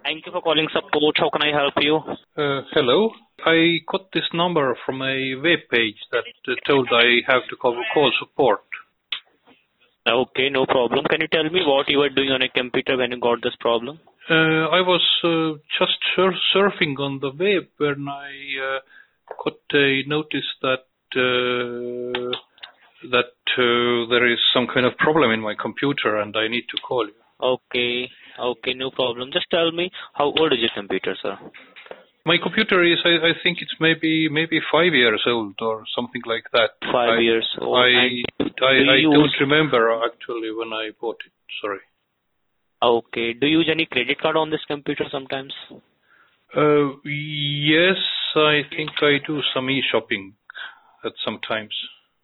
Thank you for calling support. How can I help you? Hello. I got this number from a web page that told I have to call support. Okay, no problem. Can you tell me what you were doing on a computer when you got this problem? I was just surfing on the web when I got a notice that there is some kind of problem in my computer and I need to call you. Okay, no problem. Just tell me, how old is your computer, sir? My computer is, I think it's maybe 5 years old or something like that. 5 years old. I don't remember actually when I bought it. Sorry. Okay. Do you use any credit card on this computer sometimes? Yes, I think I do some e-shopping at some times.